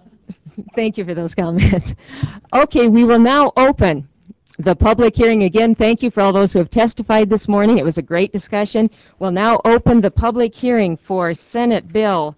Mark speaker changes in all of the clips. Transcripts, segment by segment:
Speaker 1: Thank you for those comments. Okay, we will now open the public hearing. Again, thank you for all those who have testified this morning. It was a great discussion. We'll now open the public hearing for Senate Bill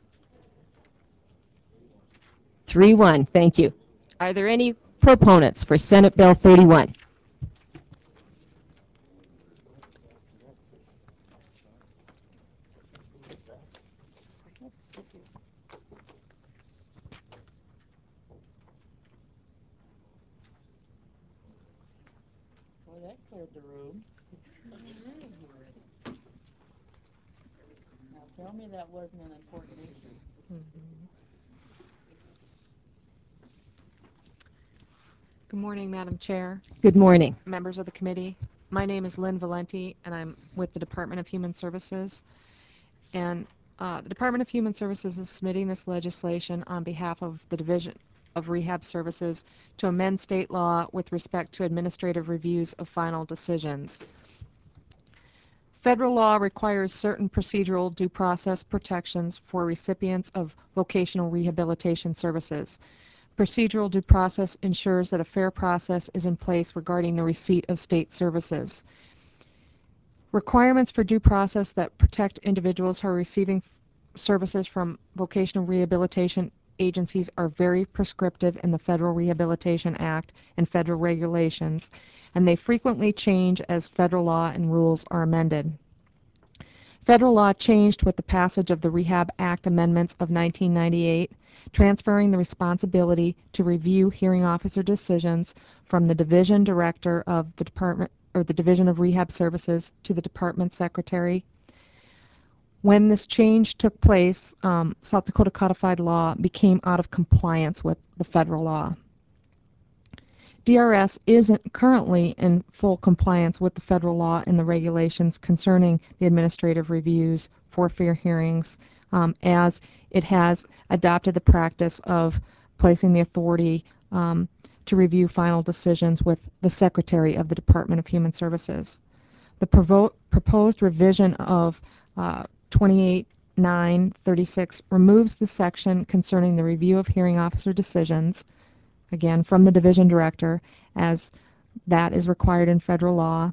Speaker 1: 31. Thank you. Are there any proponents for Senate Bill 31?
Speaker 2: Well, that cleared the room. Now tell me that wasn't an important issue.
Speaker 3: Good morning, Madam Chair,
Speaker 1: Good morning.
Speaker 3: members of the committee. My name is Lynn Valenti, and I'm with the Department of Human Services. And the Department of Human Services is submitting this legislation on behalf of the Division of Rehab Services to amend state law with respect to administrative reviews of final decisions. Federal law requires certain procedural due process protections for recipients of vocational rehabilitation services. Procedural due process ensures that a fair process is in place regarding the receipt of state services. Requirements for due process that protect individuals who are receiving services from vocational rehabilitation agencies are very prescriptive in the Federal Rehabilitation Act and federal regulations, and they frequently change as federal law and rules are amended. Federal law changed with the passage of the Rehab Act amendments of 1998, transferring the responsibility to review hearing officer decisions from the division director of the department or the Division of Rehab Services to the department secretary. When this change took place, South Dakota codified law became out of compliance with the federal law. DRS isn't currently in full compliance with the federal law and the regulations concerning the administrative reviews for fair hearings, as it has adopted the practice of placing the authority to review final decisions with the Secretary of the Department of Human Services. The proposed revision of 28.936 removes the section concerning the review of hearing officer decisions, again from the division director, as that is required in federal law.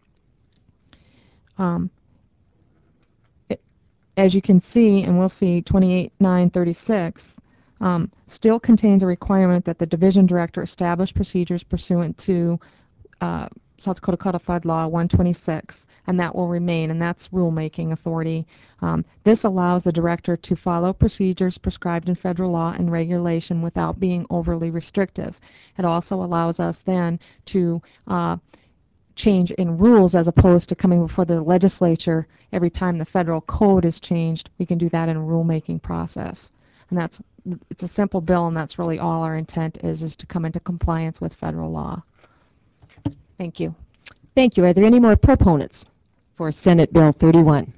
Speaker 3: As you can see, and we'll see, 28.936 still contains a requirement that the division director establish procedures pursuant to South Dakota Codified Law 126, and that will remain, and that's rulemaking authority. This allows the director to follow procedures prescribed in federal law and regulation without being overly restrictive. It also allows us then to change in rules as opposed to coming before the legislature every time the federal code is changed. We can do that in a rulemaking process. And it's a simple bill, and that's really all our intent is to come into compliance with federal law. Thank you.
Speaker 1: Thank you. Are there any more proponents for Senate Bill 31?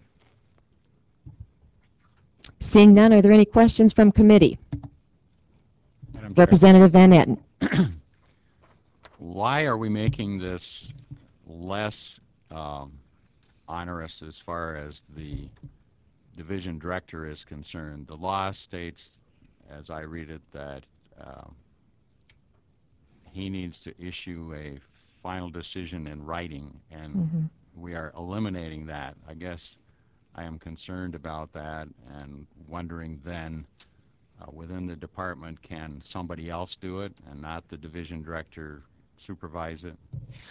Speaker 1: Seeing none, are there any questions from committee? Representative Van Etten.
Speaker 4: Why are we making this less onerous as far as the division director is concerned? The law states, as I read it, that he needs to issue a final decision in writing, and we are eliminating that. I guess I am concerned about that and wondering then within the department, can somebody else do it and not the division director supervise it?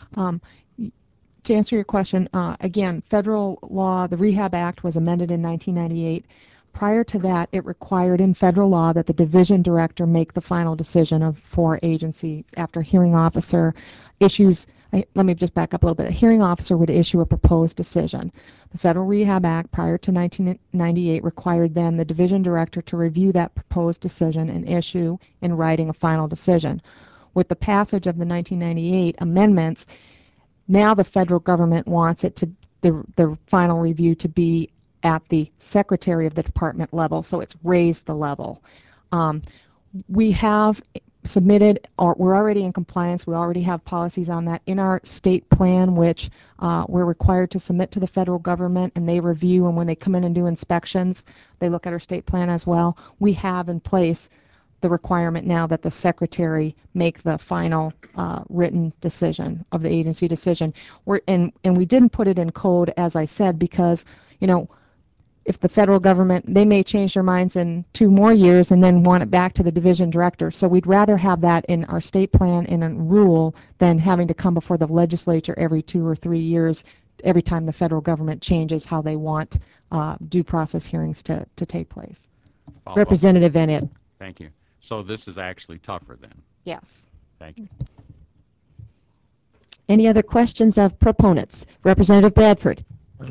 Speaker 3: To answer your question, again, federal law, the Rehab Act was amended in 1998. Prior to that, it required in federal law that the division director make the final decision for agency after a hearing officer issues. Let me just back up a little bit. A hearing officer would issue a proposed decision. The Federal Rehab Act prior to 1998 required then the division director to review that proposed decision and issue in writing a final decision. With the passage of the 1998 amendments, now the federal government wants it to the final review to be at the secretary of the department level, so it's raised the level. We have submitted, or we're already in compliance, we already have policies on that in our state plan, which we're required to submit to the federal government, and they review, and when they come in and do inspections, they look at our state plan as well. We have in place the requirement now that the secretary make the final written decision of the agency decision. And we didn't put it in code, as I said, because, you know, if the federal government, they may change their minds in 2 more years and then want it back to the division director. So we'd rather have that in our state plan in a rule than having to come before the legislature every 2 or 3 years every time the federal government changes how they want due process hearings to take place.
Speaker 4: Follow up.
Speaker 1: Representative Van Ed.
Speaker 4: Thank you. So this is actually tougher then.
Speaker 3: Yes.
Speaker 4: Thank you.
Speaker 1: Any other questions of proponents? Representative Bradford.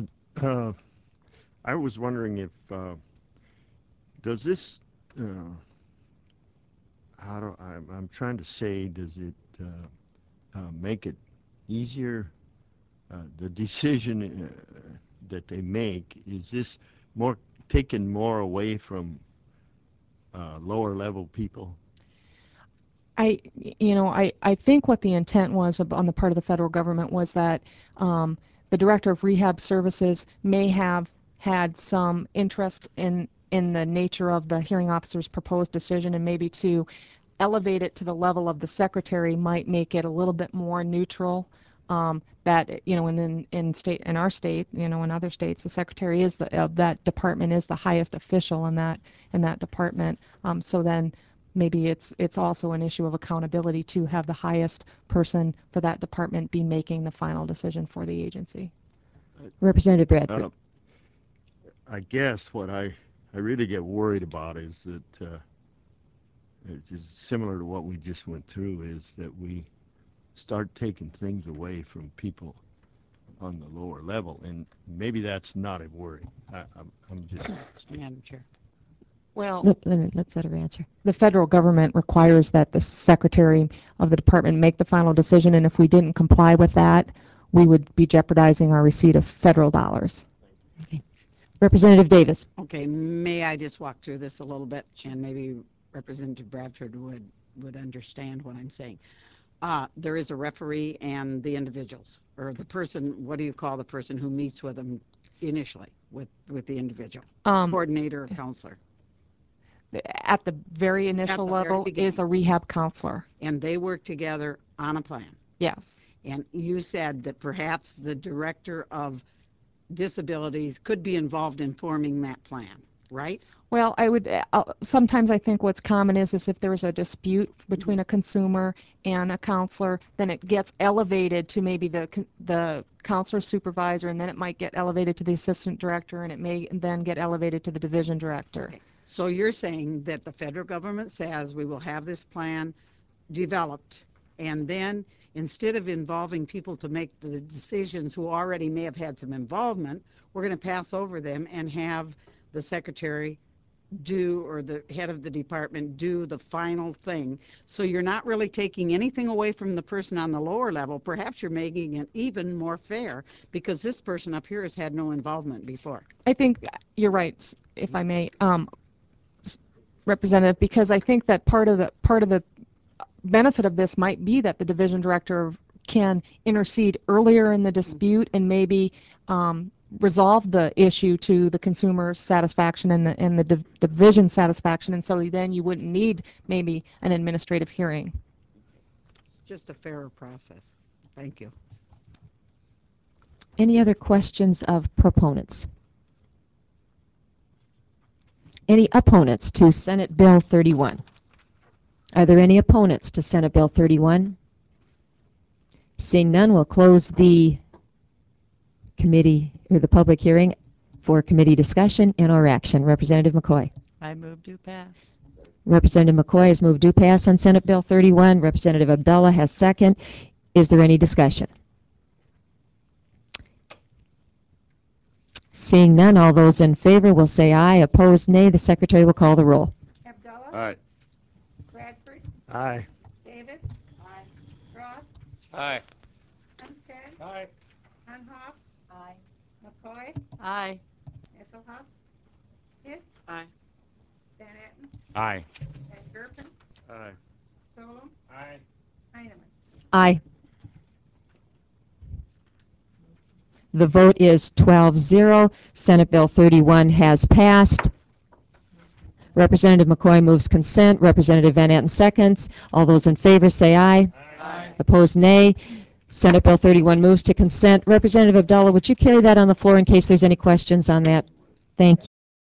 Speaker 5: I was wondering if does this I'm trying to say, does it make it easier, the decision that they make, is this more taken more away from lower level people?
Speaker 3: I think what the intent was on the part of the federal government was that the director of rehab services may have had some interest in the nature of the hearing officer's proposed decision, and maybe to elevate it to the level of the secretary might make it a little bit more neutral. That, you know, in our state, you know, in other states, the secretary is of that department is the highest official in that department. So then maybe it's also an issue of accountability to have the highest person for that department be making the final decision for the agency.
Speaker 1: Representative Bradford.
Speaker 5: I guess what I really get worried about is that it's just similar to what we just went through, is that we start taking things away from people on the lower level, and maybe that's not a worry. I'm just...
Speaker 2: Madam Chair.
Speaker 3: Well,
Speaker 1: Let's let her answer.
Speaker 3: the federal government requires that the secretary of the department make the final decision, and if we didn't comply with that, we would be jeopardizing our receipt of federal dollars.
Speaker 1: Okay. Representative Davis.
Speaker 2: Okay, may I just walk through this a little bit, and maybe Representative Bradford would understand what I'm saying. There is a referee and the individuals, or the person, what do you call the person who meets with them initially, with the individual? Coordinator or counselor?
Speaker 3: At the very initial level is a rehab counselor.
Speaker 2: And they work together on a plan.
Speaker 3: Yes.
Speaker 2: And you said that perhaps the director of disabilities could be involved in forming that plan, right?
Speaker 3: Well, I would sometimes I think what's common is if there's a dispute between a consumer and a counselor, then it gets elevated to maybe the counselor supervisor, and then it might get elevated to the assistant director, and it may then get elevated to the division director.
Speaker 2: Okay. So you're saying that the federal government says we will have this plan developed, and then instead of involving people to make the decisions who already may have had some involvement, we're going to pass over them and have the secretary do, or the head of the department do the final thing. So you're not really taking anything away from the person on the lower level. Perhaps you're making it even more fair because this person up here has had no involvement before.
Speaker 3: I think you're right, if I may, Representative, because I think that part of the benefit of this might be that the division director can intercede earlier in the dispute and maybe resolve the issue to the consumer satisfaction and the division satisfaction, and so then you wouldn't need maybe an administrative hearing.
Speaker 2: It's just a fairer process. Thank you.
Speaker 1: Any other questions of proponents? Any opponents to Senate Bill 31? Are there any opponents to Senate Bill 31? Seeing none, we'll close the committee or the public hearing for committee discussion and/or action. Representative McCoy.
Speaker 2: I move to pass.
Speaker 1: Representative McCoy has moved to pass on Senate Bill 31. Representative Abdullah has second. Is there any discussion? Seeing none, all those in favor will say aye. Opposed, nay. The secretary will call the roll.
Speaker 6: Abdullah?
Speaker 5: Aye.
Speaker 6: Bradford?
Speaker 5: Aye.
Speaker 6: Davis? Aye. Roth?
Speaker 4: Aye.
Speaker 6: Umstead?
Speaker 5: Aye.
Speaker 6: Unhoff?
Speaker 2: Aye.
Speaker 6: McCoy?
Speaker 2: Aye.
Speaker 6: Esselhoff? Hitt?
Speaker 2: Aye.
Speaker 6: Van Etten?
Speaker 4: Aye.
Speaker 6: Van Gerpen?
Speaker 5: Aye.
Speaker 6: Solom?
Speaker 5: Aye.
Speaker 6: Heineman?
Speaker 1: Aye. The vote is 12-0. Senate Bill 31 has passed. Representative McCoy moves consent. Representative Van Etten seconds. All those in favor say aye.
Speaker 6: Aye.
Speaker 1: Opposed, nay. Senate Bill 31 moves to consent. Representative Abdullah, would you carry that on the floor in case there's any questions on that? Thank you.